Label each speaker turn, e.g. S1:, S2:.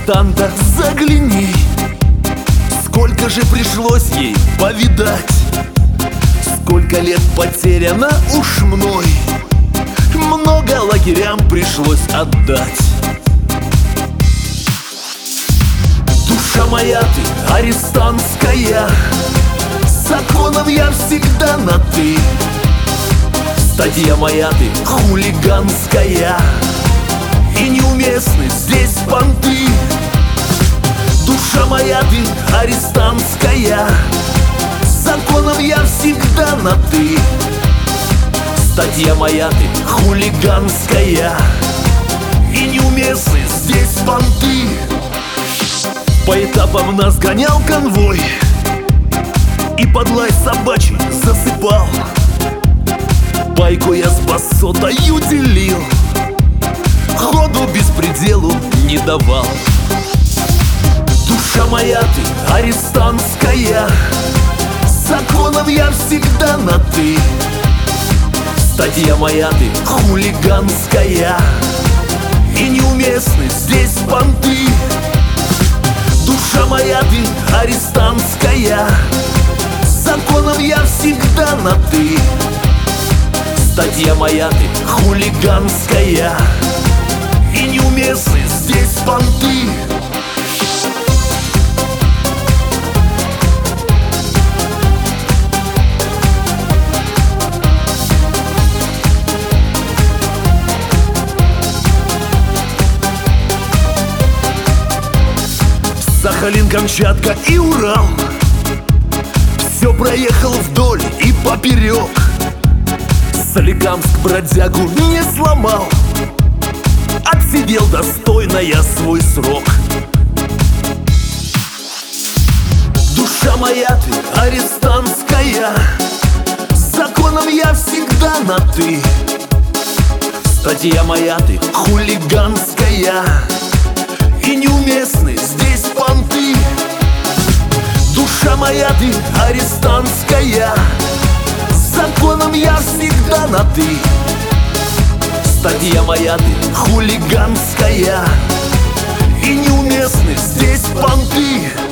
S1: арестанта загляни. Сколько же пришлось ей повидать, сколько лет потеряно уж мной, много лагерям пришлось отдать. Душа моя ты арестантская, с законом я всегда на «ты». Статья моя ты хулиганская, и неуместны здесь понты. Душа моя ты арестантская, с законом я всегда на «ты». Статья моя ты хулиганская, и неуместны здесь понты. По этапам нас гонял конвой, и под лай собачий засыпал. Байку я с басотою делил, ходу беспределу не давал. Душа моя ты арестантская, с законом я всегда на «ты». Статья моя ты хулиганская, и неуместны здесь понты. Душа моя ты арестантская, с законом я всегда на «ты». Статья моя ты хулиганская, и неуместны здесь понты. Сахалин, Камчатка и Урал, все проехал вдоль и поперек. Соликамск бродягу не сломал, отсидел достойно я свой срок. Душа моя ты арестантская, с законом я всегда на «ты». Статья моя ты хулиганская, и неуместны здесь понты. Душа моя ты арестантская, с законом я всегда на «ты». Статья моя ты хулиганская, и неуместны здесь понты.